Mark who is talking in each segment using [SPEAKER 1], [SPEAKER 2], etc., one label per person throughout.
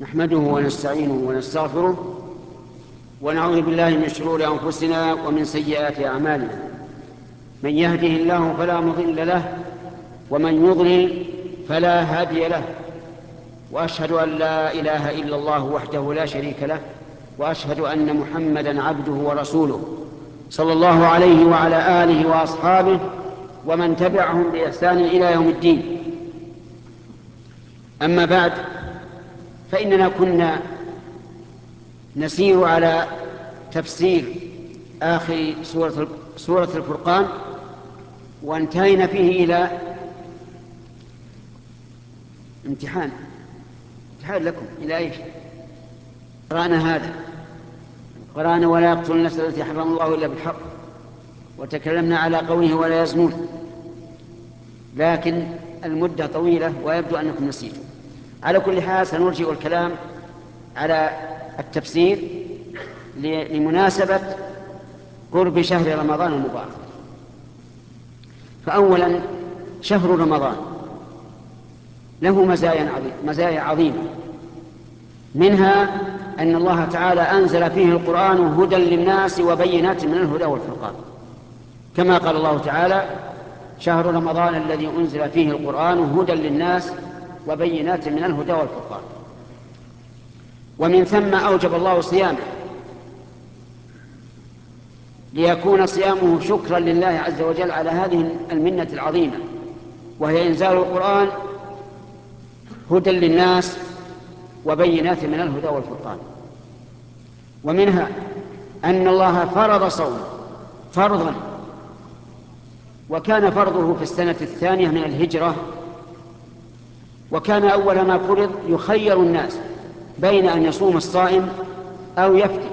[SPEAKER 1] نحمده ونستعينه ونستغفره ونعوذ بالله من شرور أنفسنا ومن سيئات أعمالنا. من يهده الله فلا مضل له ومن يضلل فلا هادي له، وأشهد أن لا إله إلا الله وحده لا شريك له، وأشهد أن محمدا عبده ورسوله صلى الله عليه وعلى آله وأصحابه ومن تبعهم بإحسان إلى يوم الدين. أما بعد، فإننا كنا نسير على تفسير آخر سورة الفرقان، وانتهينا فيه إلى امتحان لكم. إلى إيش قرأنا؟ هذا قرأنا ولا يقتل النفس التي حرم الله إلا بالحق، وتكلمنا على قوله ولا يزنون، لكن المدة طويلة ويبدو أنكم نسيتم. على كل حال سنرجئ الكلام على التفسير لمناسبة قرب شهر رمضان المبارك. فأولا، شهر رمضان له مزايا عظيمة، منها أن الله تعالى أنزل فيه القرآن هدى للناس وبينات من الهدى والفرقان، كما قال الله تعالى: شهر رمضان الذي أنزل فيه القرآن هدى للناس وبينات من الهدى والفرقان. ومن ثم أوجب الله صيامه، ليكون صيامه شكرا لله عز وجل على هذه المنة العظيمة، وهي إنزال القرآن هدى للناس وبينات من الهدى والفرقان. ومنها أن الله فرض صوم فرضا، وكان فرضه في السنة 2 من الهجرة، وكان أول ما فرض يخير الناس بين أن يصوم الصائم أو يفطر،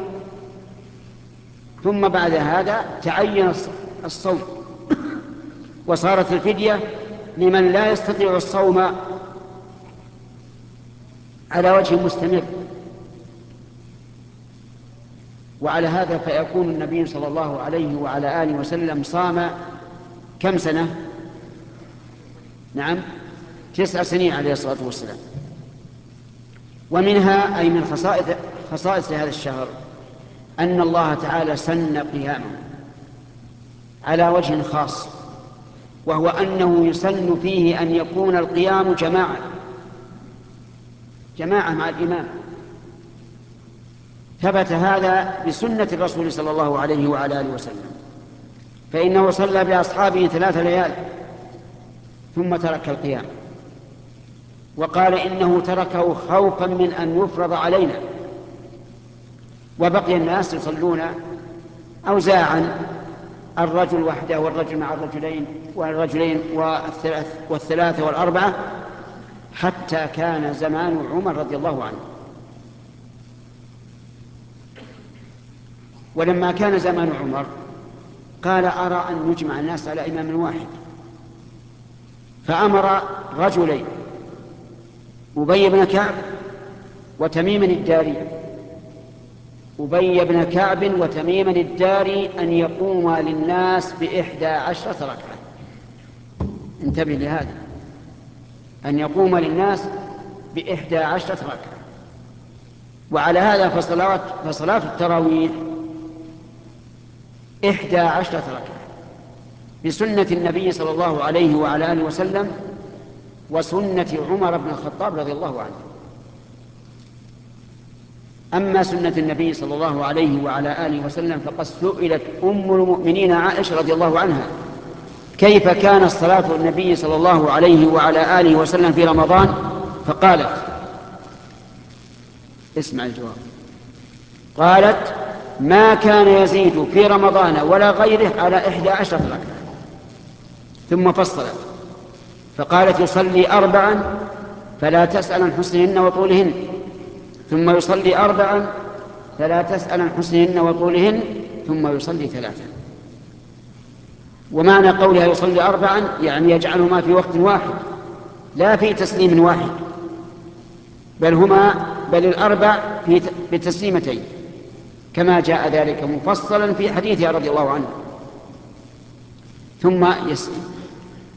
[SPEAKER 1] ثم بعد هذا تعين الصوم، وصارت الفدية لمن لا يستطيع الصوم على وجه مستمر. وعلى هذا فيكون النبي صلى الله عليه وعلى آله وسلم صام كم سنة؟ نعم، 9 سنين عليه الصلاة والسلام. ومنها أي من خصائص هذا الشهر أن الله تعالى سن قيامه على وجه خاص، وهو أنه يسن فيه أن يكون القيام جماعة مع الإمام. ثبت هذا بسنة الرسول صلى الله عليه وعلى آله وسلم، فإنه صلى بأصحابه 3 ليال ثم ترك القيام، وقال إنه تركه خوفا من أن يفرض علينا، وبقي الناس يصلون أوزاعا، الرجل وحده والرجل مع الرجلين والرجلين والثلاثة والأربعة، حتى كان زمان عمر رضي الله عنه. ولما كان زمان عمر قال: أرى أن نجمع الناس على إمام واحد، فأمر رجلين، أبي بن كعب وتميم الداري، أبي بن كعب وتميم الداري أن يقوم للناس ب11 ركعة. انتبه لهذا، أن يقوم للناس ب11 ركعة. وعلى هذا فصلاة التراويح 11 ركعة بسنة النبي صلى الله عليه وعلى آله وسلم وسنة عمر بن الخطاب رضي الله عنه. أما سنة النبي صلى الله عليه وعلى آله وسلم فقد سئلت أم المؤمنين عائشة رضي الله عنها: كيف كان الصلاة النبي صلى الله عليه وعلى آله وسلم في رمضان؟ فقالت: اسمع الجواب، قالت: ما كان يزيد في رمضان ولا غيره على 11 ركعة. ثم فصلت فقالت: يصلي 4 فلا تسأل عن حسنهن وطولهن، ثم يصلي 4 فلا تسأل عن حسنهن وطولهن، ثم يصلي 3. ومعنى قولها يصلي 4 يعني يجعلهما في وقت واحد، لا في تسليم واحد، بل الأربع بتسليمتين، كما جاء ذلك مفصلا في حديثها رضي الله عنه. ثم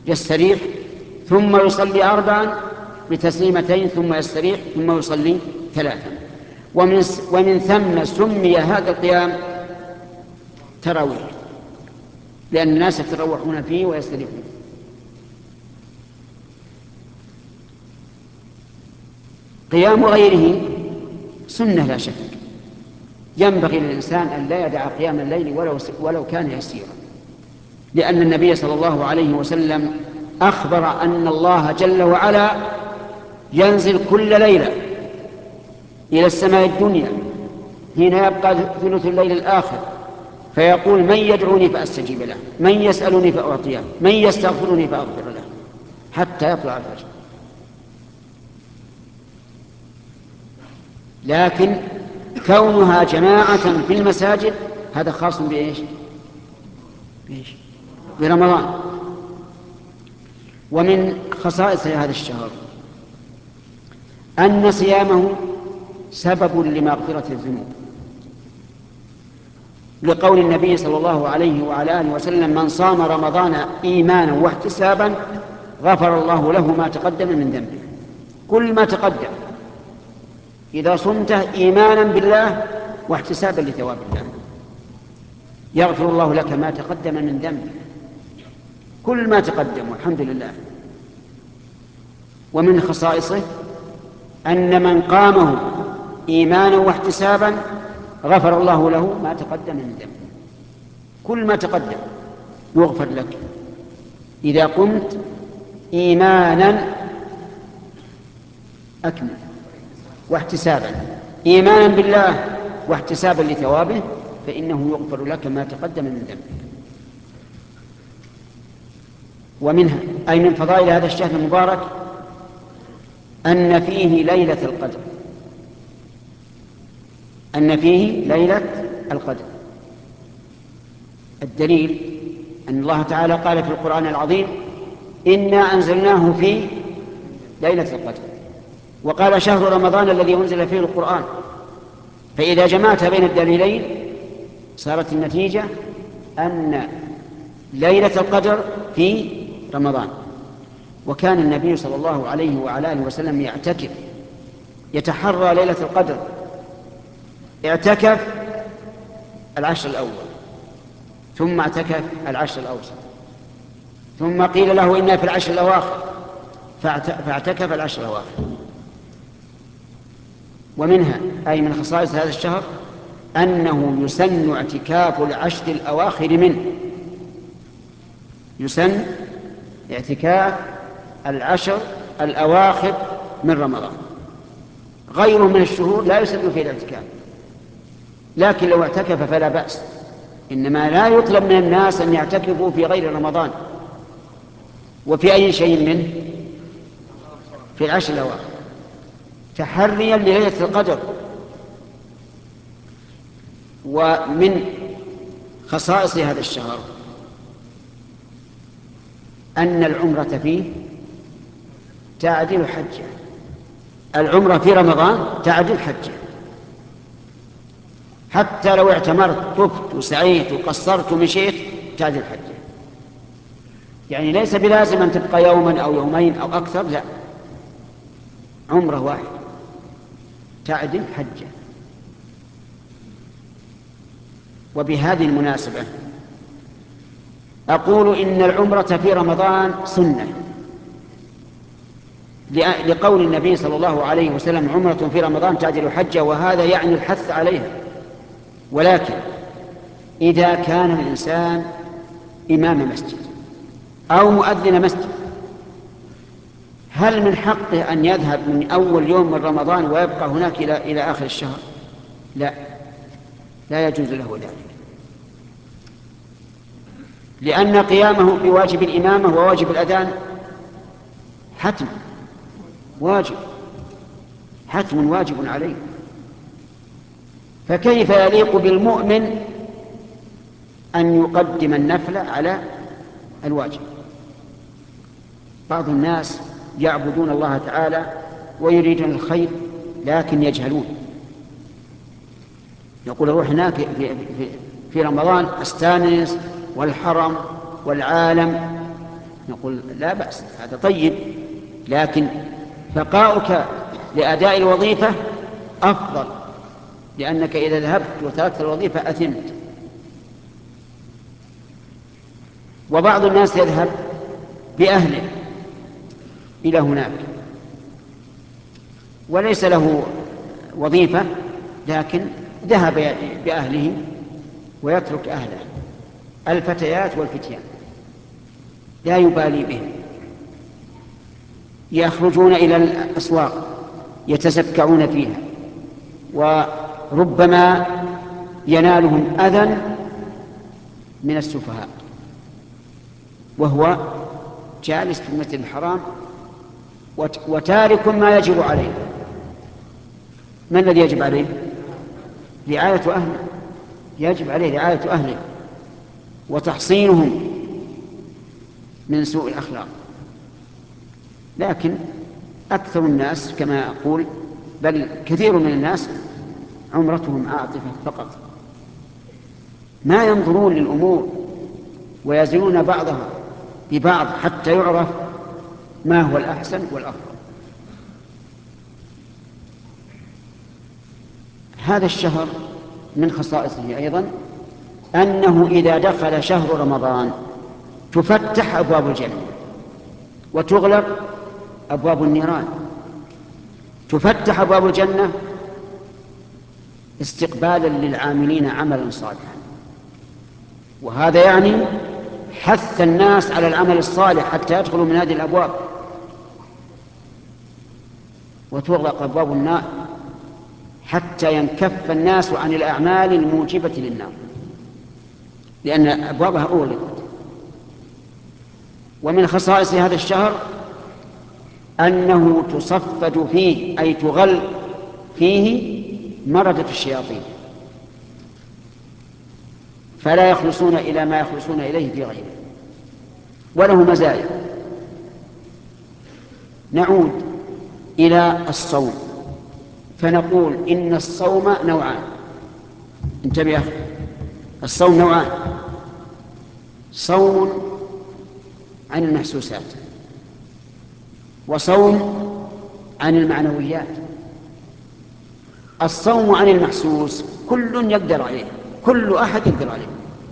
[SPEAKER 1] يستريح، ثم يصلي 4 بتسليمتين، ثم يستريح، ثم يصلي ثلاثا. ومن ثم سمي هذا القيام تراويح، لأن الناس يتروحون فيه ويستريحون. قيام غيره سنة لا شك، ينبغي للإنسان أن لا يدع قيام الليل ولو كان يسيرا، لأن النبي صلى الله عليه وسلم أخبر أن الله جل وعلا ينزل كل ليلة إلى السماء الدنيا حين يبقى ثلث الليل الآخر، فيقول: من يدعوني فأستجيب له، من يسألني فأعطيه، من يستغفرني فأغفر له، حتى يطلع الفجر. لكن كونها جماعة في المساجد هذا خاص بإيش؟ برمضان. ومن خصائص هذا الشهر أن صيامه سبب لمغفرة الذنوب، لقول النبي صلى الله عليه وعلى آله وسلم: من صام رمضان إيمانا واحتسابا غفر الله له ما تقدم من ذنبه. كل ما تقدم إذا صمته إيمانا بالله واحتسابا لثواب الله يغفر الله لك ما تقدم من ذنبه، كل ما تقدم، والحمد لله. ومن خصائصه أن من قامه إيمانا واحتسابا غفر الله له ما تقدم من ذنبه، كل ما تقدم يغفر لك إذا قمت إيمانا أكمل واحتسابا، إيمانا بالله واحتسابا لثوابه، فإنه يغفر لك ما تقدم من ذنبك. ومنها أي من فضائل هذا الشهر المبارك أن فيه ليلة القدر، أن فيه ليلة القدر. الدليل أن الله تعالى قال في القرآن العظيم: إنا أنزلناه في ليلة القدر، وقال: شهر رمضان الذي أنزل فيه القرآن. فإذا جمعت بين الدليلين صارت النتيجة أن ليلة القدر في رمضان. وكان النبي صلى الله عليه وعلى آله وسلم يعتكف، يتحرى ليلة القدر، اعتكف العشر الأول، ثم اعتكف العشر الأوسط، ثم قيل له: إنا في العشر الأواخر، فاعتكف العشر الأواخر. ومنها أي من خصائص هذا الشهر أنه يسن اعتكاف العشر الأواخر منه، يسن اعتكاف العشر الأواخر من رمضان. غيره من الشهور لا يسن فيه الاعتكاف، لكن لو اعتكف فلا بأس، إنما لا يطلب من الناس أن يعتكفوا في غير رمضان. وفي أي شيء منه؟ في العشر الأواخر، تحريا لليلة القدر. ومن خصائص هذا الشهر أن العمرة فيه تعدل حجة، العمرة في رمضان تعدل حجة، حتى لو اعتمرت طفت وسعيت وقصرت ومشيت تعدل حجة. يعني ليس بلازم أن تبقى يوما أو يومين أو أكثر، لا، عمرة واحدة تعدل حجة. وبهذه المناسبة أقول إن العمرة في رمضان سنة، لقول النبي صلى الله عليه وسلم: عمرة في رمضان تعدل حجة، وهذا يعني الحث عليها. ولكن إذا كان الإنسان إمام مسجد أو مؤذن مسجد، هل من حقه أن يذهب من أول يوم من رمضان ويبقى هناك إلى آخر الشهر؟ لا، لا يجوز له ذلك، لأن قيامه بواجب الإمامة وواجب الأذان حتم واجب، حتم واجب عليه، فكيف يليق بالمؤمن أن يقدم النفل على الواجب؟ بعض الناس يعبدون الله تعالى ويريدون الخير لكن يجهلون، يقول: روح هناك في رمضان استانس والحرم والعالم. نقول: لا بأس، هذا طيب، لكن بقاؤك لأداء الوظيفة أفضل، لأنك إذا ذهبت وتركت الوظيفة أثمت. وبعض الناس يذهب بأهله إلى هناك وليس له وظيفة، لكن ذهب بأهله ويترك أهله، الفتيات والفتيان لا يبالي بهم، يخرجون إلى الأسواق يتسكعون فيها، وربما ينالهم أذى من السفهاء وهو جالس في المسجد الحرام وتارك ما يجب عليه. ما الذي يجب عليه؟ رعاية أهله، يجب عليه رعاية أهله وتحصينهم من سوء الأخلاق. لكن أكثر الناس كما أقول، بل كثير من الناس عمرتهم عاطفة فقط، ما ينظرون للأمور ويزنون بعضها ببعض حتى يعرف ما هو الأحسن والأفضل. هذا الشهر من خصائصه أيضا أنه إذا دخل شهر رمضان تفتح أبواب الجنة وتغلق أبواب النيران. تفتح أبواب الجنة استقبالا للعاملين عملا صالحا، وهذا يعني حث الناس على العمل الصالح حتى يدخلوا من هذه الأبواب. وتغلق أبواب النار حتى ينكف الناس عن الأعمال الموجبة للنار، لأن أبوابها أغلقت. ومن خصائص هذا الشهر أنه تصفد فيه، أي تغل فيه مردة الشياطين، فلا يخلصون إلى ما يخلصون إليه في غيره، وله مزايا. نعود إلى الصوم فنقول إن الصوم نوعان. انتبه يا أخي، الصوم نوعان: صوم عن المحسوسات وصوم عن المعنويات. الصوم عن المحسوس كل يقدر عليه، كل أحد يقدر عليه،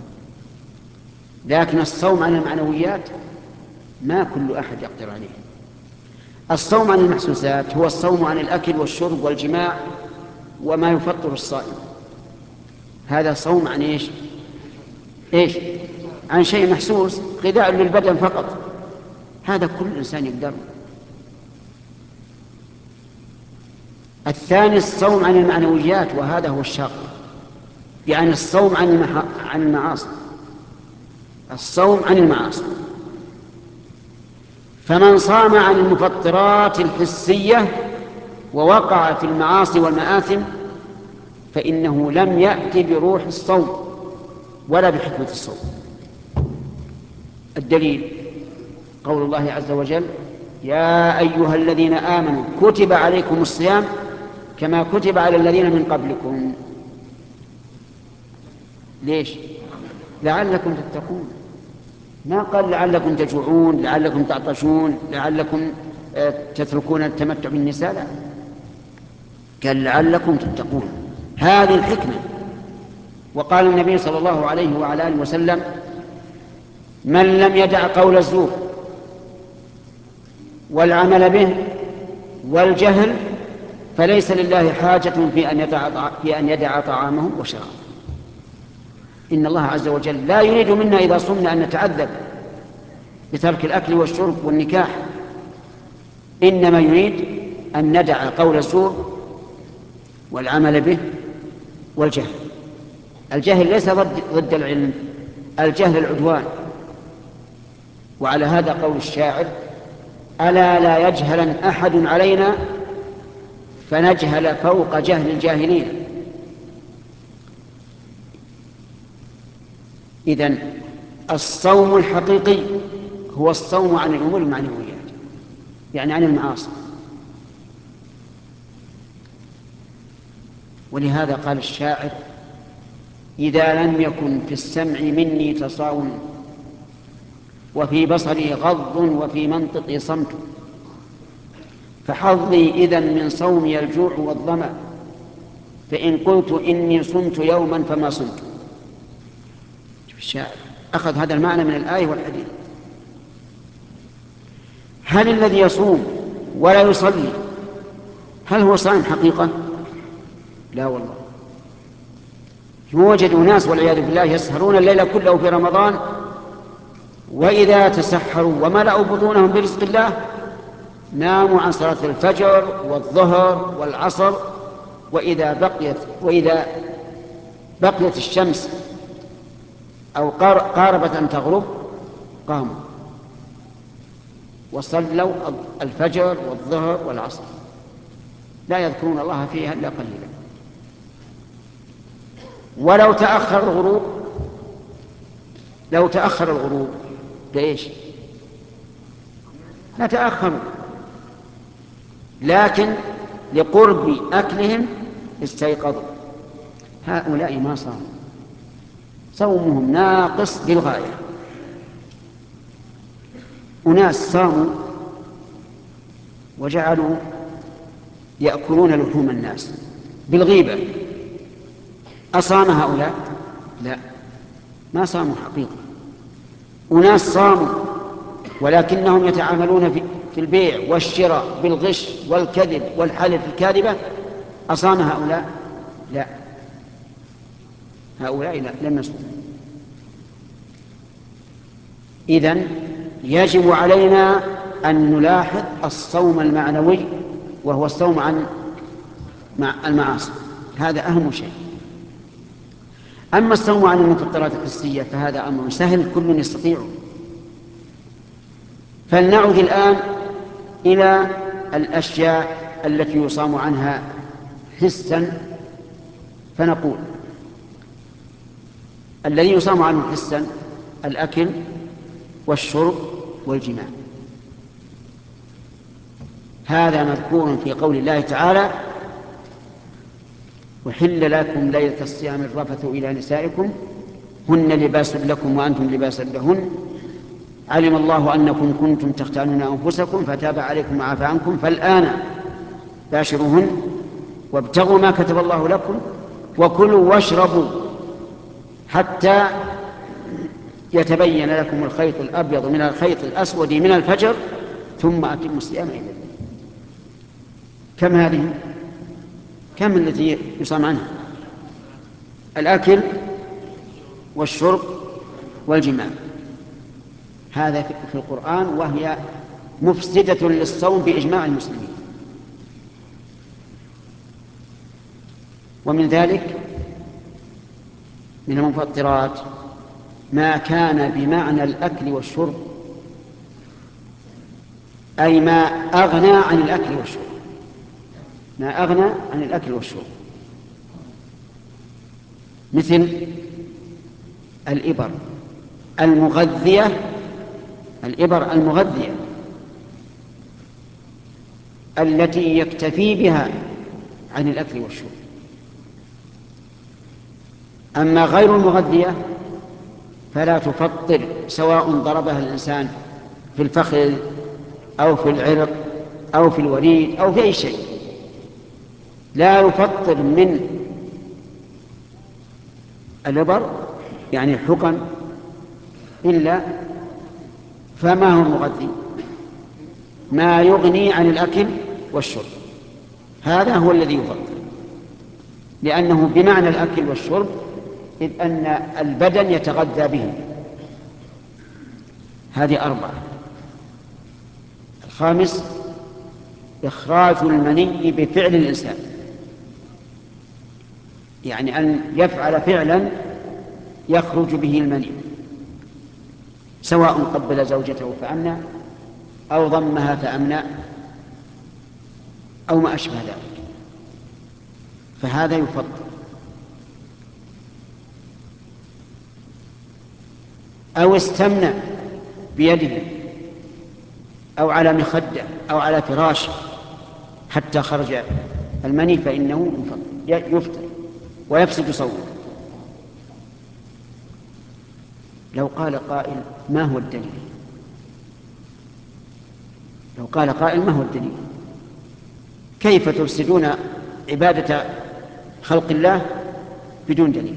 [SPEAKER 1] لكن الصوم عن المعنويات ما كل أحد يقدر عليه. الصوم عن المحسوسات هو الصوم عن الأكل والشرب والجماع وما يفطر الصائم. هذا صوم عن إيش؟ عن شيء محسوس، غذاء للبدن فقط، هذا كل إنسان يقدر. الثاني الصوم عن المعنويات، وهذا هو الشاق، يعني الصوم عن المعاصي، الصوم عن المعاصي. فمن صام عن المفطرات الحسية ووقع في المعاصي والمآثم فإنه لم يأتي بروح الصوم ولا بحكمة الصوم. الدليل قول الله عز وجل: يا أيها الذين آمنوا كتب عليكم الصيام كما كتب على الذين من قبلكم. ليش؟ لعلكم تتقون. ما قال لعلكم تجوعون، لعلكم تعطشون، لعلكم تتركون التمتع بالنساء، لا، قال لعلكم تتقون. هذه الحكمة. وقال النبي صلى الله عليه وعلى آله وسلم: من لم يدع قول الزور والعمل به والجهل فليس لله حاجة في أن يدع طعامه وشرابه. إن الله عز وجل لا يريد منا إذا صمنا أن نتعذب بترك الأكل والشرب والنكاح، إنما يريد أن ندع قول الزور والعمل به والجهل. الجهل ليس ضد العلم، الجهل العدوان. وعلى هذا قول الشاعر: ألا لا يجهلن أحد علينا فنجهل فوق جهل الجاهلين. إذن الصوم الحقيقي هو الصوم عن الأمور المعنويات، يعني عن المعاصي. ولهذا قال الشاعر: إذا لم يكن في السمع مني تصاون وفي بصري غض وفي منطقي صمت فحظي إذن من صومي الجوع والظمأ فإن قلت إني صمت يوما فما صمت. الشاعر أخذ هذا المعنى من الآية والحديث. هل الذي يصوم ولا يصلي هل هو صائم حقيقة؟ لا والله. يوجد ناس والعياذ بالله يسهرون الليل كله في رمضان، وإذا تسحروا وملأوا بطونهم برزق الله ناموا عن صلاة الفجر والظهر والعصر، وإذا بقيت الشمس أو قاربت أن تغرب قاموا وصلوا الفجر والظهر والعصر، لا يذكرون الله فيها إلا قليلا. ولو تأخر الغروب لإيش؟ لا تأخروا، لكن لقرب أكلهم استيقظوا. هؤلاء ما صاموا، صومهم ناقص للغاية. أناس صاموا وجعلوا يأكلون لحوم الناس بالغيبة، أصام هؤلاء؟ لا، ما صاموا حقيقة. أناس صاموا ولكنهم يتعاملون في البيع والشراء بالغش والكذب والحلف الكاذبة، أصام هؤلاء؟ لا، هؤلاء لا، لم يصوموا. إذن يجب علينا أن نلاحظ الصوم المعنوي، وهو الصوم عن المعاصي، هذا أهم شيء. أما الصوم عن المفطرات الحسية فهذا أمر سهل كل يستطيعه. فلنعد الآن إلى الأشياء التي يصام عنها حسا، فنقول الذي يصام عنه حسا الأكل والشرب والجماع. هذا مذكور في قول الله تعالى: وحل لكم ليلة الصيام الرفث إلى نسائكم هن لباس لكم وأنتم لباس لهن علم الله أنكم كنتم تختانون أنفسكم فتاب عليكم وعفى عنكم فالآن باشروهن وابتغوا ما كتب الله لكم وكلوا واشربوا حتى يتبين لكم الخيط الأبيض من الخيط الأسود من الفجر ثم أتموا الصيام إلى الليل. كم هذه؟ كم التي يصام عنها؟ الأكل والشرب والجماع، هذا في القرآن، وهي مفسدة للصوم بإجماع المسلمين. ومن ذلك من المفطرات ما كان بمعنى الأكل والشرب، أي ما أغنى عن الأكل والشرب، ما أغنى عن الأكل والشرب، مثل الإبر المغذية، الإبر المغذية التي يكتفي بها عن الأكل والشرب. أما غير المغذية فلا تفطر، سواء ضربها الإنسان في الفخذ أو في العرق أو في الوريد أو في أي شيء، لا يفطر من الإبر يعني الحقن إلا فما هو المغذي؟ ما يغني عن الأكل والشرب، هذا هو الذي يفطر، لأنه بمعنى الأكل والشرب، إذ أن البدن يتغذى به. هذه 4. الخامس إخراج المني بفعل الإنسان، يعني أن يفعل فعلا يخرج به المني، سواء قبل زوجته فأمنى أو ضمها فأمنى أو ما أشبه ذلك، فهذا يفضل. أو استمنى بيده أو على مخدة أو على فراش حتى خرج المني فإنه يفطر ويفسد صومه. لو قال قائل ما هو الدليل؟ لو قال قائل ما هو الدليل؟ كيف تفسدون عبادة خلق الله بدون دليل.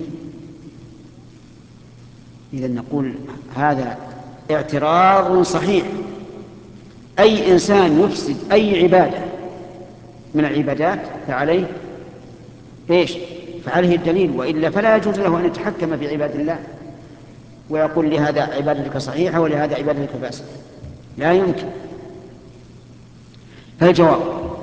[SPEAKER 1] إذا نقول هذا اعتراض صحيح. أي إنسان يفسد أي عبادة من العبادات فعليه فعليه الدليل، وإلا فلا يجوز له أن يتحكم في عباد الله ويقول لهذا عبادتك صحيحة ولهذا عبادتك فاسدة، لا يمكن. فالجواب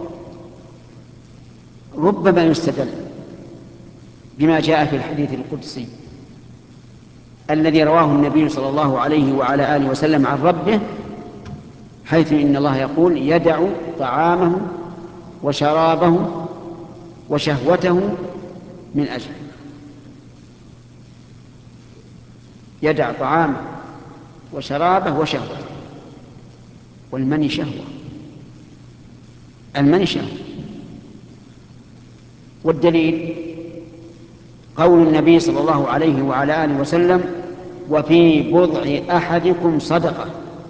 [SPEAKER 1] ربما يستدل بما جاء في الحديث القدسي الذي رواه النبي صلى الله عليه وعلى آله وسلم عن ربه، حيث إن الله يقول: يدع طعامه وشرابه وشهوته من أجله. يدع طعامه وشرابه وشهوته، والمني شهوة، المني شهوة. والدليل قول النبي صلى الله عليه وعلى آله وسلم: وفي بضع أحدكم صدقة،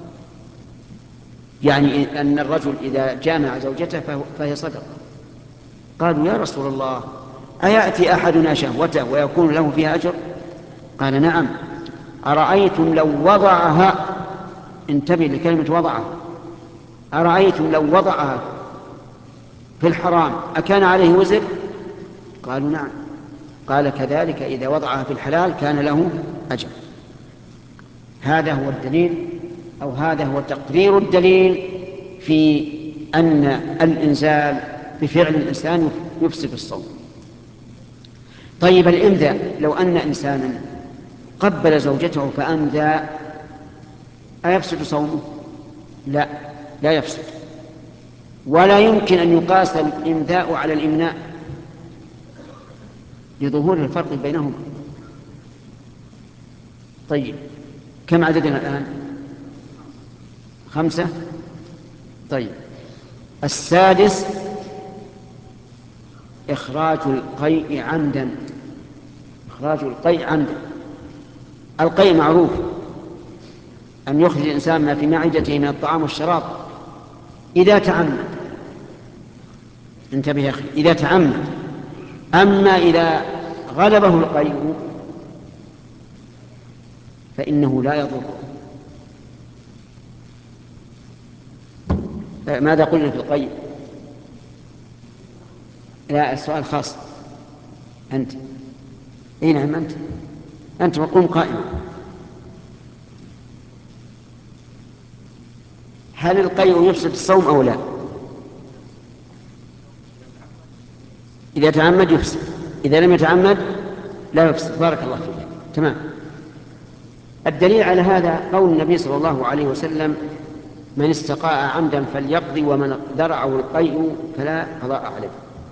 [SPEAKER 1] يعني أن الرجل إذا جامع زوجته فهي صدقة. قالوا: يا رسول الله، أيأتي أحدنا شهوته ويكون له فيها أجر؟ قال: نعم. أرأيتم لو وضعها، انتبه لكلمة وضعها، أرأيتم لو وضعها في الحرام أكان عليه وزر؟ قالوا: نعم. قال: كذلك إذا وضعها في الحلال كان له أجر. هذا هو الدليل، أو هذا هو تقرير الدليل في أن الإنزال بفعل الإنسان يفسد الصوم. طيب، الإنذاء، لو أن إنسانا قبل زوجته فأنذى أيفسد صومه؟ لا، لا يفسد، ولا يمكن أن يقاس الإنذاء على الإمناء لظهور الفرق بينهما. طيب، كم عددنا الآن؟ 5. طيب، السادس إخراج القيء عمدا. إخراج القيء عمدا. القيء معروف، أن يخرج الإنسان ما في معدته من الطعام والشراب إذا تعمد. انتبه يا أخي، إذا تعمد. أما إذا غلبه القيء فإنه لا يضر. ماذا قلنا في القيء؟ لا، السؤال خاص. أنت نعم، أنت وقوم قائما. هل القيء يفسد الصوم أو لا؟ إذا تعمد يفسد، إذا لم يتعمد لا يفسد. بارك الله فيك. تمام. الدليل على هذا قول النبي صلى الله عليه وسلم: من استقاء عمدا فليقضي، ومن درعه القيء فلا قضاء عليه.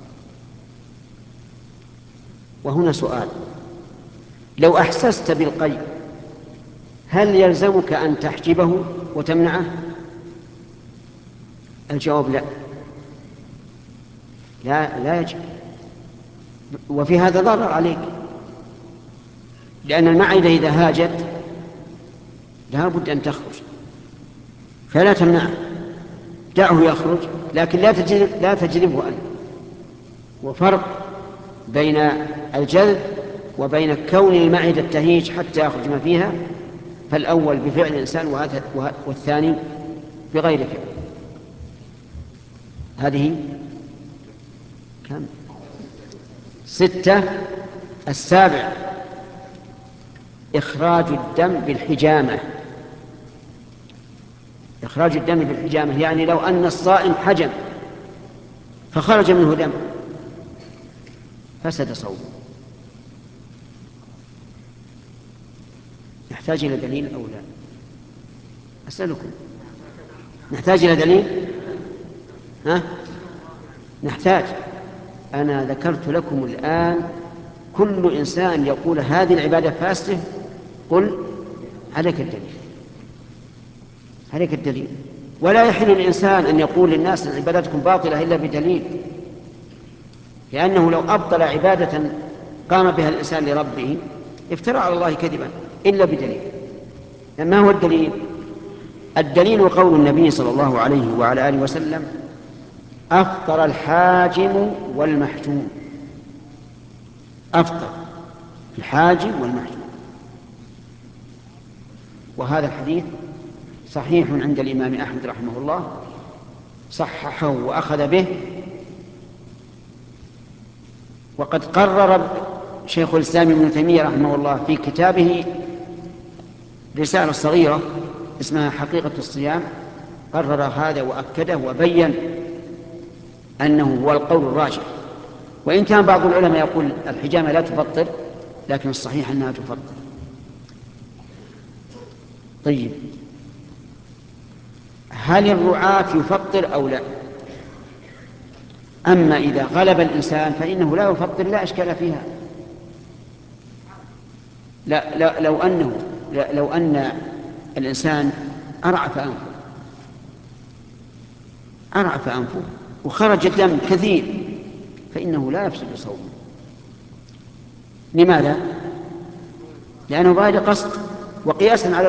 [SPEAKER 1] وهنا سؤال: لو أحسست بالقيء هل يلزمك أن تحجبه وتمنعه؟ الجواب لا، لا يجب. وفي هذا ضرر عليك، لأن المعدة إذا هاجت لا بد أن تخرج، فلا تمنعه، دعه يخرج، لكن لا تجذبه أنت. وفرق بين الجذب وبين كون المعدة تهيج حتى يخرج ما فيها، فالأول بفعل الإنسان والثاني بغير فعل. هذه كم؟ 6. السابع إخراج الدم بالحجامة. إخراج الدم بالحجامة يعني لو أن الصائم حجم فخرج منه دم فسد صومه. نحتاج إلى دليل أو لا؟ أسألكم، نحتاج إلى دليل؟ نحتاج. أنا ذكرت لكم الآن كل إنسان يقول هذه العبادة فاسدة قل عليك الدليل، عليك الدليل. ولا يحل الإنسان أن يقول للناس أن عبادتكم باطلة إلا بدليل، لأنه لو أبطل عبادة قام بها الإنسان لربه افترى على الله كذبا إلا بدليل. ما هو الدليل؟ الدليل قول النبي صلى الله عليه وعلى آله وسلم: أفطر الحاجم والمحجوم. أفطر الحاجم والمحجوم. وهذا الحديث صحيح عند الإمام أحمد رحمه الله، صححه وأخذ به. وقد قرر شيخ الإسلام ابن تيمية رحمه الله في كتابه رسالة صغيرة اسمها حقيقة الصيام، قرر هذا وأكده وبين أنه هو القول الراجح. وإن كان بعض العلماء يقول الحجامة لا تفطر، لكن الصحيح أنها تفطر. طيب، هل الرعاة يفطر أو لا؟ أما إذا غلب الإنسان فإنه لا يفطر، لا إشكال فيها. لا لو أن الإنسان أرعف أنفه وخرج الدم كثير فإنه لا يفسد صومه. لماذا؟ لأنه بغير قصد، وقياسا على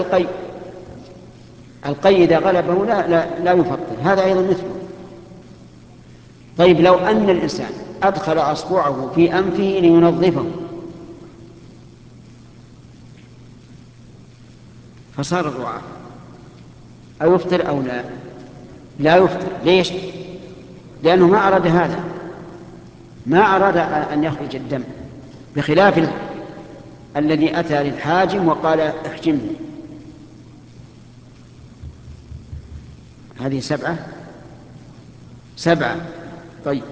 [SPEAKER 1] القي إذا غلبه لا يفطر، هذا أيضا مثله. طيب، لو أن الإنسان أدخل أصبعه في أنفه لينظفه فصار الرعاة، أو يفطر أو لا يفطر. ليش؟ لأنه ما أراد هذا، ما أراد أن يخرج الدم، بخلاف الذي أتى للحاجم وقال احجمه. هذه 7. طيب،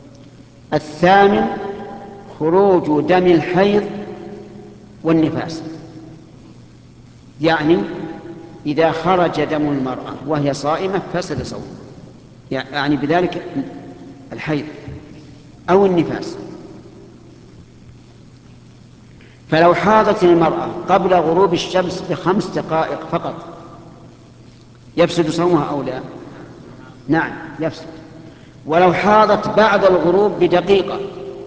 [SPEAKER 1] 8 خروج دم الحيض والنفاس. يعني إذا خرج دم المرأة وهي صائمة فسد صومها، يعني بذلك الحيض أو النفاس. فلو حاضت المرأة قبل غروب الشمس ب5 دقائق فقط يفسد صومها أو لا؟ نعم يفسد. ولو حاضت بعد الغروب بدقيقة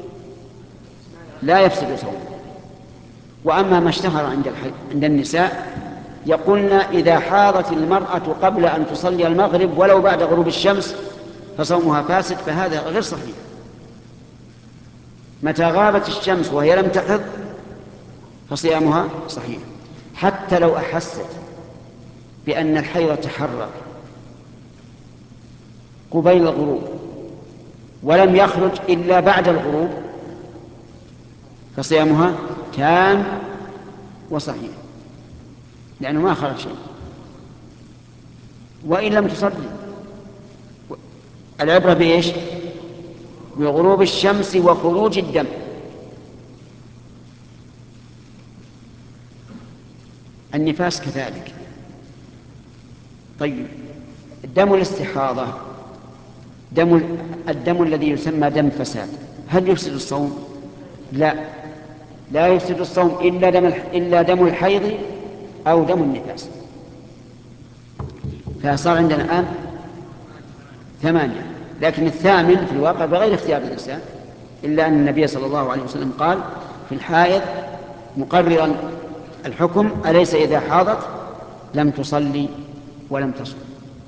[SPEAKER 1] لا يفسد صومها. وأما ما اشتهر عند النساء يقولن إذا حاضت المرأة قبل أن تصلي المغرب ولو بعد غروب الشمس فصومها فاسد، فهذا غير صحيح. متى غابت الشمس وهي لم تحض فصيامها صحيح، حتى لو أحست بأن الحيض تحرك قبيل الغروب ولم يخرج إلا بعد الغروب فصيامها تام وصحيح، لأنه ما خرج شيء. وإن لم تصلي، العبرة بإيش؟ بغروب الشمس وخروج الدم. النفاس كذلك. طيب، دم الاستحاضة، الدم الذي يسمى دم فساد، هل يفسد الصوم؟ لا يفسد الصوم إلا دم الحيض أو دم النفاس. فصار عندنا الآن 8، لكن 8 في الواقع بغير اختيار الإنسان، إلا أن النبي صلى الله عليه وسلم قال في الحائض مقررا الحكم: أليس إذا حاضت لم تصلي ولم تصم.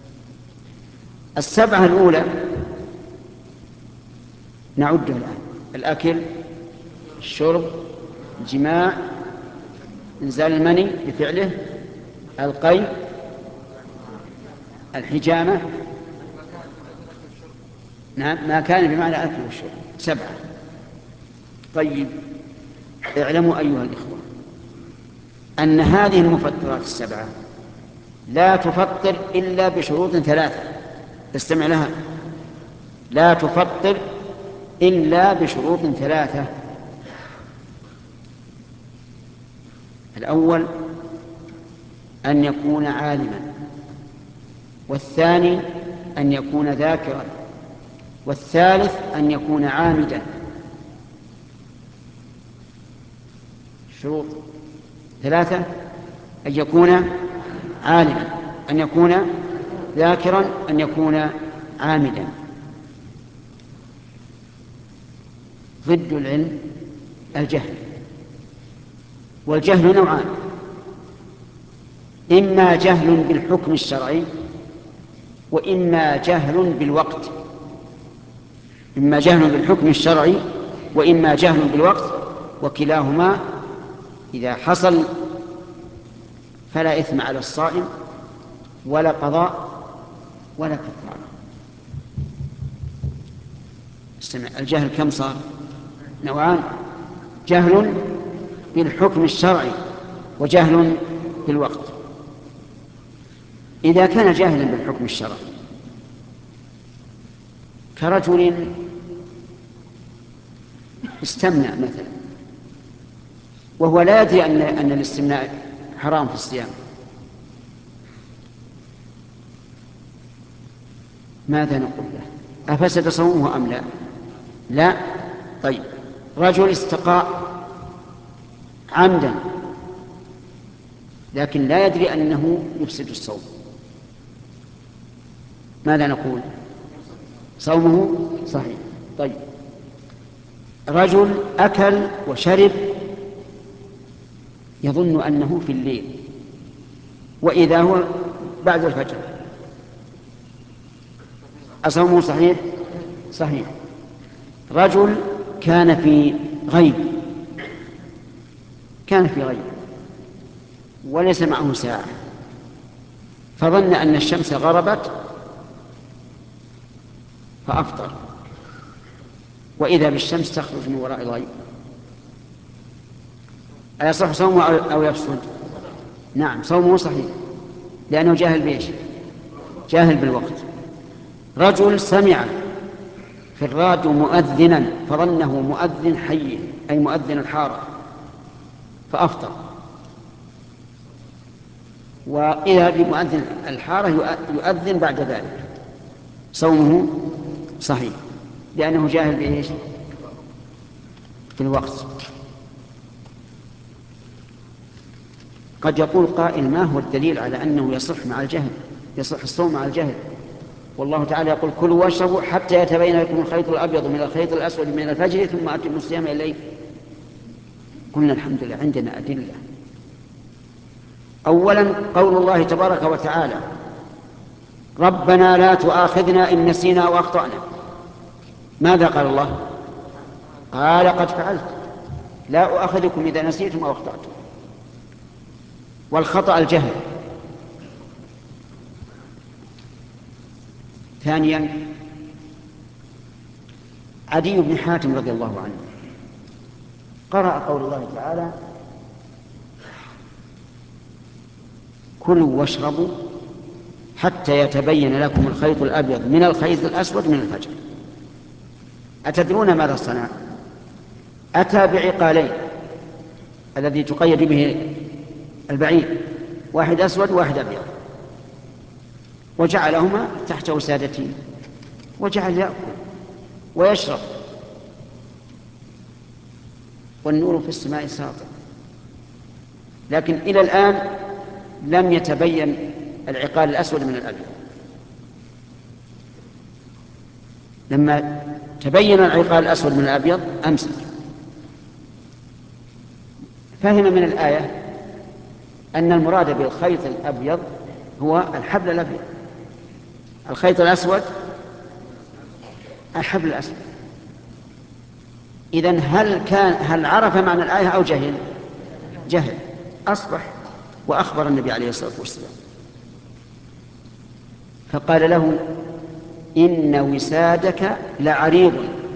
[SPEAKER 1] 7 الأولى نعدها الآن: الأكل، الشرب، الجماع، إنزال المني بفعله، القي، الحجامة. نعم، ما كان بمعنى الأكل والشرب. 7. طيب، اعلموا أيها الإخوة أن هذه المفطرات 7 لا تفطر إلا بشروط 3. استمع لها: لا تفطر إلا بشروط 3. الأول أن يكون عالما، والثاني أن يكون ذاكرا، والثالث أن يكون عامدا. شروط 3: أن يكون عالما، أن يكون ذاكرا، أن يكون عامدا. ضد العلم الجهل، والجهل نوعان: إما جهل بالحكم الشرعي، وإما جهل بالوقت. إما جهل بالحكم الشرعي وإما جهل بالوقت. وكلاهما إذا حصل فلا إثم على الصائم ولا قضاء ولا كفارة. استمع، الجهل كم صار؟ نوعان: جهل بالحكم الشرعي وجهل بالوقت. إذا كان جاهلا بالحكم الشرعي كرجل استمنع مثلا وهو لا يدري أن الاستمناء حرام في الصيام، ماذا نقول له؟ أفسد صومه أم لا؟ لا. طيب، رجل استقاء عمدا لكن لا يدري أنه يفسد الصوم، ماذا نقول؟ صومه صحيح. طيب، رجل أكل وشرب يظن أنه في الليل وإذا هو بعد الفجر، أصومه صحيح؟ صحيح. رجل كان في غيب وليس معه ساعة فظن أن الشمس غربت فأفطر وإذا بالشمس تخرج من وراء الغيب، أيصح صومه أو يفسد؟ نعم، صومه صحيح لأنه جاهل بإيش؟ جاهل بالوقت. رجل سمع في الراديو مؤذنا فظنه مؤذن حي أي مؤذن الحارة فأفطر وإذا بمؤذن الحارة يؤذن بعد ذلك، صومه صحيح لأنه جاهل بإيش؟ في الوقت. قد يقول قائل: ما هو الدليل على أنه يصح مع الجهل، يصح الصوم مع الجهل؟ والله تعالى يقول: كلوا واشربوا حتى يتبين لكم الخيط الأبيض من الخيط الأسود من الفجر ثم أتموا الصيام إلى الليل. قلنا الحمد لله عندنا أدلة. أولا قول الله تبارك وتعالى: ربنا لا تؤاخذنا إن نسينا وأخطأنا. ماذا قال الله؟ قال: قد فعلت، لا أؤاخذكم إذا نسيتم أو أخطأتم. والخطأ الجهل. ثانيا عدي بن حاتم رضي الله عنه قرأ قول الله تعالى: كلوا واشربوا حتى يتبين لكم الخيط الأبيض من الخيط الأسود من الفجر. أتدرون ماذا صنع؟ أتى بعقالين الذي تقيد به البعير، واحد أسود وواحد أبيض، وجعلهما تحت وسادته وجعل يأكل ويشرب والنور في السماء ساطع. لكن إلى الآن لم يتبين العقال الأسود من الأبيض. لما تبين العقال الأسود من الأبيض أمسك. فهم من الآية أن المراد بالخيط الأبيض هو الحبل الأبيض، الخيط الأسود الحبل الأسود. إذن هل عرف معنى الآية أو جهل؟ جهل أصبح. وأخبر النبي عليه الصلاة والسلام فقال له: إن وسادك لعريض،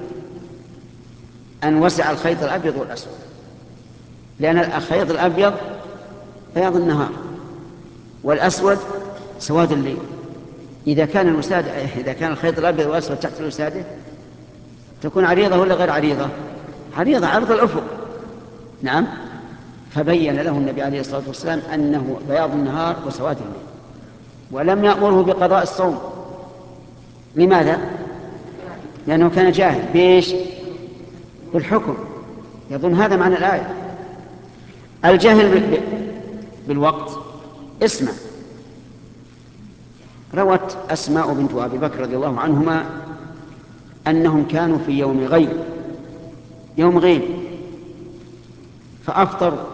[SPEAKER 1] أن وسع الخيط الأبيض والأسود، لأن الخيط الأبيض بياض النهار والأسود سواد الليل. إذا كان الخيط الأبيض والأسود تحت الوسادة تكون عريضة ولا غير عريضة؟ عريضة، عرض الأفق. نعم. فبين له النبي عليه الصلاة والسلام أنه بياض النهار وسواد الليل، ولم يأمره بقضاء الصوم. لماذا؟ لأنه كان جاهل بإيش؟ بالحكم، يظن هذا معنى الآية. الجهل بالوقت. اسمع، روت أسماء بنت أبي بكر رضي الله عنهما أنهم كانوا في يوم غيب فأفطروا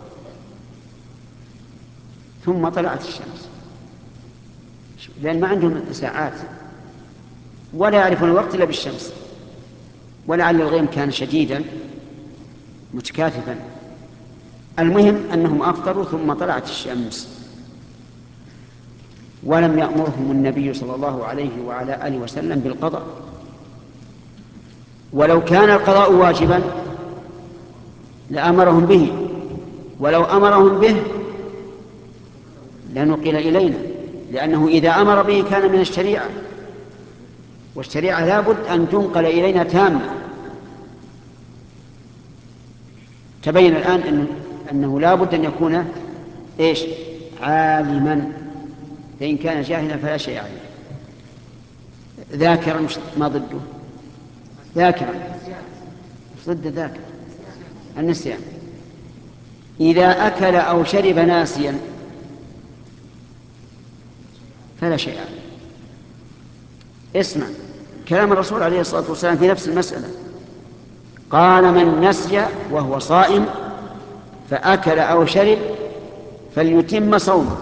[SPEAKER 1] ثم طلعت الشمس، لأن ما عندهم ساعات ولا يعرفون الوقت إلا بالشمس، ولعل الغيم كان شديدا متكاتفا. المهم أنهم أفطروا ثم طلعت الشمس، ولم يأمرهم النبي صلى الله عليه وعلى آله وسلم بالقضاء. ولو كان القضاء واجبا لأمرهم به، ولو أمرهم به لنقل إلينا، لأنه إذا أمر به كان من الشريعة، والشريعة لا بد أن تنقل إلينا تامة. تبين الآن أنه لا بد أن يكون إيش؟ عالما، فإن كان جاهلا فلا شيء عليه. ذاكرا ما ضده؟ ذاكرا ضد ذاكر النسيان. إذا أكل أو شرب ناسيا فلا شيء عليه. اسمع كلام الرسول عليه الصلاة والسلام في نفس المسألة، قال: من نسي وهو صائم فأكل أو شرب فليتم صومه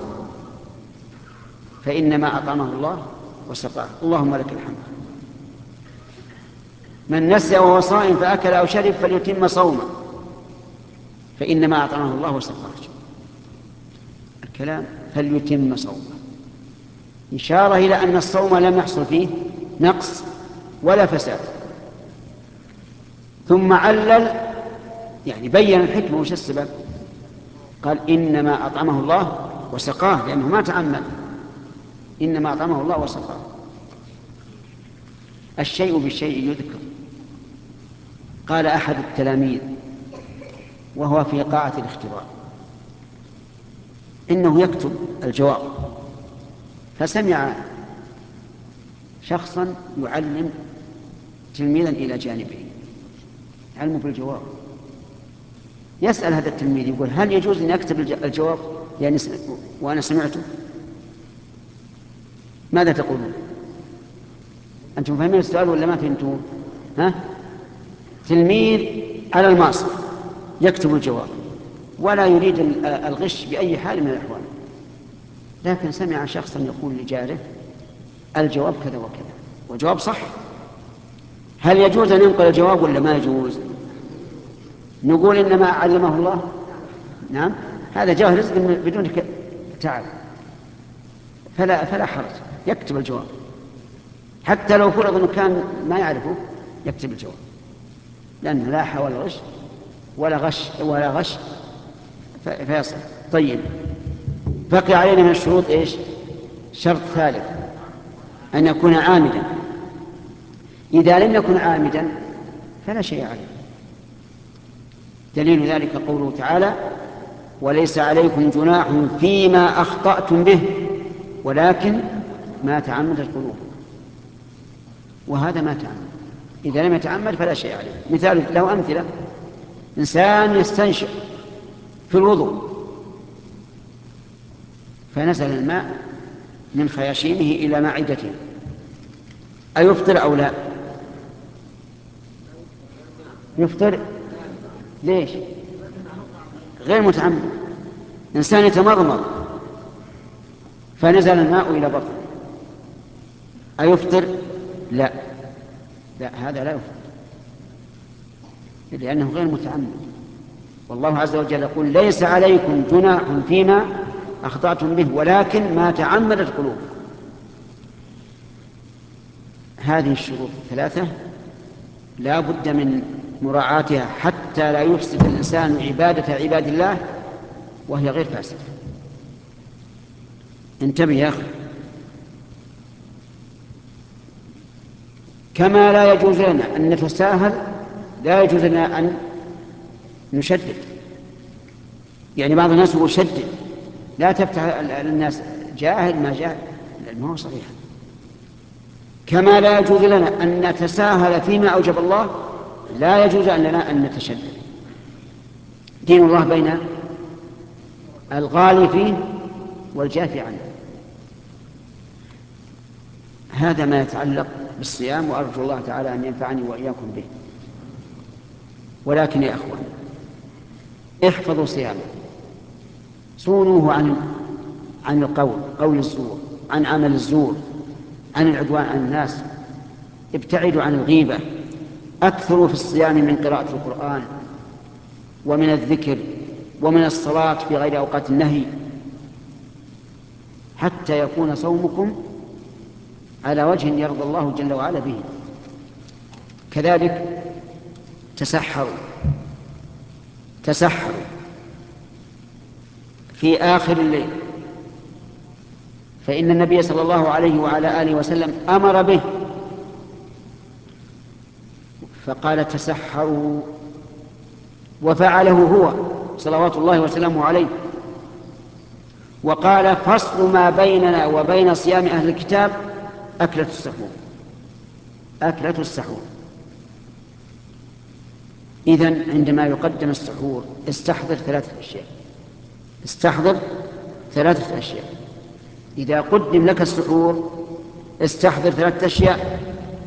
[SPEAKER 1] فإنما أطعمه الله وسقاه. اللهم لك الحمد. من نسي وهو صائم فأكل أو شرب فليتم صومه فإنما أطعمه الله وسقاه. الكلام فليتم صومه إشارة إلى أن الصوم لم يحصل فيه نقص ولا فساد. ثم علل، يعني بين الحكمة وش السبب، قال: إنما أطعمه الله وسقاه، لأنه ما تعمد، إنما أطعمه الله وسقاه. الشيء بالشيء يذكر. قال أحد التلاميذ وهو في قاعة الاختبار إنه يكتب الجواب، فسمع شخصا يعلم تلميذا إلى جانبه، علمه بالجواب. يسأل هذا التلميذ يقول: هل يجوز أن أكتب الجواب يعني وأنا سمعته؟ ماذا تقولون؟ أنتم فهمين السؤال ولا ما فهمتوه؟ تلميذ على المعصية يكتب الجواب ولا يريد الغش بأي حال من الأحوال، لكن سمع شخصا يقول لجاره: الجواب كذا وكذا، وجواب صح. هل يجوز أن ينقل الجواب ولا ما يجوز؟ نقول إنما علمه الله. نعم، هذا جاه رزق بدون تعب، فلا حرج، يكتب الجواب حتى لو فرض أنه كان ما يعرفه، يكتب الجواب، لأنه لا حول ولا غش فيصل. طيب، بقي علينا من الشروط إيش؟ شرط ثالث، أن يكون عامدا. إذا لم يكن عامدا فلا شيء عليه. دليل ذلك قوله تعالى: وليس عليكم جناح فيما أخطأتم به ولكن ما تعمدت قلوبكم. وهذا ما تعمد. إذا لم يتعمد فلا شيء عليه. مثال له أمثلة: إنسان يستنشق في الوضوء فنزل الماء من خياشيمه إلى معدته، أيفطر أو لا؟ يفطر. ليش؟ غير متعمد. إنسان يتمرمر فنزل الماء إلى بطنه، أيفطر؟ لا، هذا لا يفطر لأنه غير متعمد. والله عز وجل يقول: ليس عليكم جناح فيما أخطأتم به ولكن ما تعمدت قلوبكم. هذه الشروط الثلاثة لا بد من مراعاتها حتى لا يفسد الإنسان عبادة عباد الله وهي غير فاسدة. انتبه يا أخي. كما لا يجوز لنا أن نتساهل، لا يجوز لنا أن نشدد. يعني بعض الناس يقول: شدد، لا تفتح الناس جاهل ما جاهل، لأنه هو صحيح. كما لا يجوز لنا أن نتساهل فيما أوجب الله، لا يجوز لنا أن نتشدد. دين الله بين الغالي فيه والجافي عنه. هذا ما يتعلق بالصيام، وأرجو الله تعالى أن ينفعني وإياكم به. ولكن يا أخوان، احفظوا صيامه، صونوه عن قول الزور، عن عمل الزور، عن العدوان على الناس، ابتعدوا عن الغيبة، أكثروا في الصيام من قراءة القرآن، ومن الذكر ومن الصلاة في غير أوقات النهي، حتى يكون صومكم على وجه يرضى الله جل وعلا به. كذلك تسحروا في آخر الليل، فإن النبي صلى الله عليه وعلى آله وسلم أمر به، فقال تسحروا، وفعله هو صلوات الله وسلامه عليه، وقال فصل ما بيننا وبين صيام أهل الكتاب أكلة السحور. إذن عندما يقدم السحور استحضر ثلاثة أشياء. إذا قدم لك السحور استحضر 3 أشياء.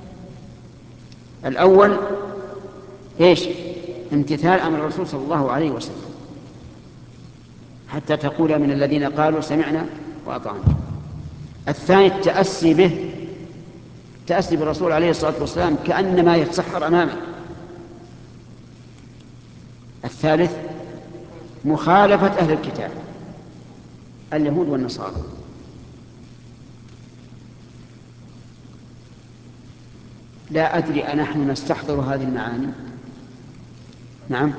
[SPEAKER 1] الأول إيش؟ امتثال أمر الرسول صلى الله عليه وسلم، حتى تقول من الذين قالوا سمعنا وأطعنا. الثاني التأسي بالرسول عليه الصلاة والسلام كأنما يتسحر أمامه. الثالث مخالفة أهل الكتاب اليهود والنصارى. لا أدري أنحن نستحضر هذه المعاني؟ نعم،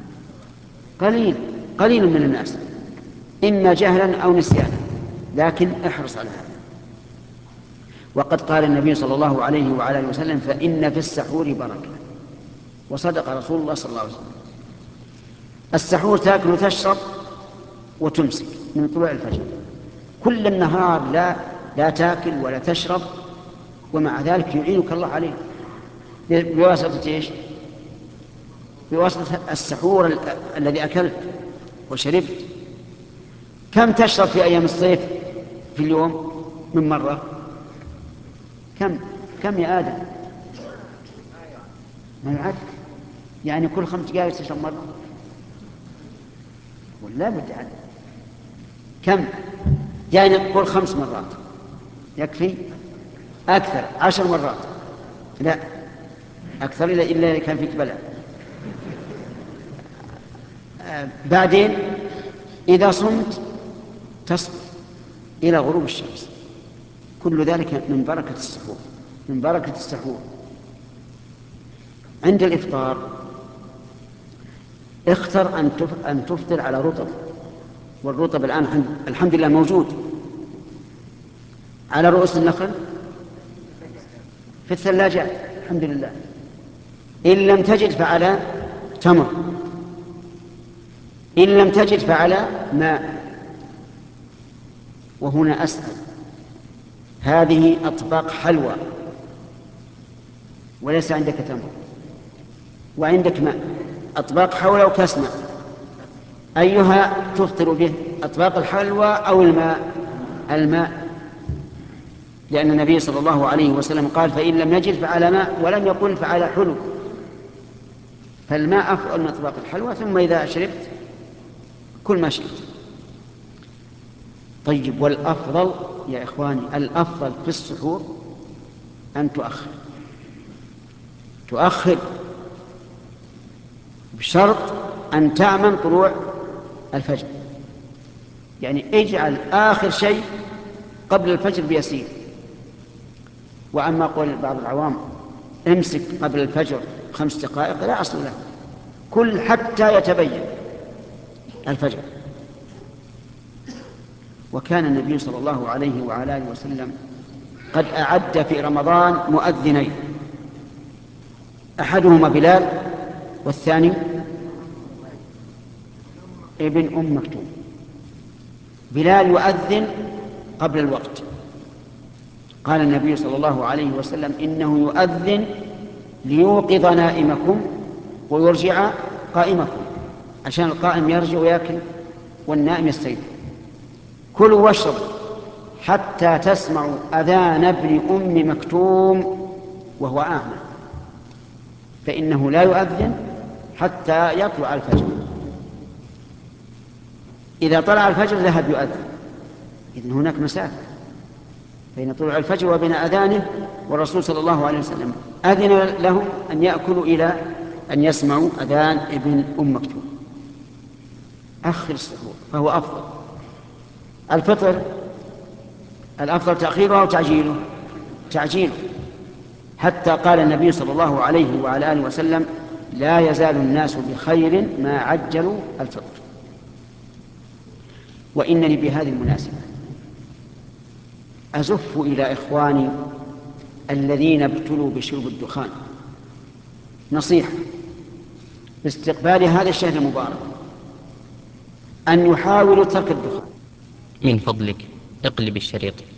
[SPEAKER 1] قليل من الناس، إما جهلا أو نسيانا، لكن احرص على هذا. وقد قال النبي صلى الله عليه وعلى آله وسلم فإن في السحور بركة، وصدق رسول الله صلى الله عليه وسلم. السحور تأكل وتشرب وتمسك من طلوع الفجر، كل النهار لا تأكل ولا تشرب، ومع ذلك يعينك الله عليه بواسطة إيش؟ بواسطة السحور الذي أكلت وشربت. كم تشرب في أيام الصيف في اليوم من مرة؟ كم يا آدم؟ ما يعد، يعني كل 5 دقائق تشرب مرة، ولا بد كم؟ يعني كل 5 مرات يكفي؟ أكثر 10 مرات؟ لا أكثر، إلا كان فيك بلاء. بعدين إذا صمت تصبر إلى غروب الشمس، كل ذلك من بركة السحور. عند الإفطار اختر أن تفطر على رطب، والرطب الآن الحمد لله موجود على رؤوس النخل في الثلاجات الحمد لله. إن لم تجد فعلى تمر، إن لم تجد فعلى ماء. وهنا أسأل، هذه أطباق حلوى وليس عندك تمر وعندك ماء، أطباق حلوى وكاس ماء، أيها تفطر به؟ أطباق الحلوى أو الماء؟ لأن النبي صلى الله عليه وسلم قال فإن لم يجد فعلى ماء، ولم يقل فعلى حلو، فالماء أفضل من أطباق الحلوى. ثم إذا شربت كل ما شئت. طيب، والأفضل يا إخواني، الأفضل في السحور أن تؤخر بشرط أن تأمن طلوع الفجر، يعني اجعل آخر شيء قبل الفجر بيسير. وأما قول بعض العوام امسك قبل الفجر 5 دقائق، لا أصل له، كل حتى يتبين الفجر. وكان النبي صلى الله عليه وعلى آله وسلم قد أعد في رمضان مؤذنين، أحدهما بلال والثاني ابن أم مكتوم. بلال يؤذن قبل الوقت، قال النبي صلى الله عليه وسلم إنه يؤذن ليوقظ نائمكم ويرجع قائمكم، عشان القائم يرجع ويأكل والنائم يستيقظ. كلوا واشربوا حتى تسمعوا أذان ابن أم مكتوم وهو أعمى، فإنه لا يؤذن حتى يطلع الفجر. إذا طلع الفجر ذهب يؤذن. إذن هناك مسافة بين طلوع الفجر وبين أذانه، والرسول صلى الله عليه وسلم أذن لهم أن يأكلوا إلى أن يسمعوا أذان ابن أم مكتوم. أخر السحور فهو أفضل. الفطر الأفضل تأخيره أو تعجيله، حتى قال النبي صلى الله عليه وعلى آله وسلم: لا يزال الناس بخير ما عجلوا الفطر. وإنني بهذه المناسبة أزف إلى إخواني الذين ابتلوا بشرب الدخان نصيحة باستقبال هذا الشهر المبارك أن يحاولوا ترك الدخان.
[SPEAKER 2] من فضلك اقلب الشريط.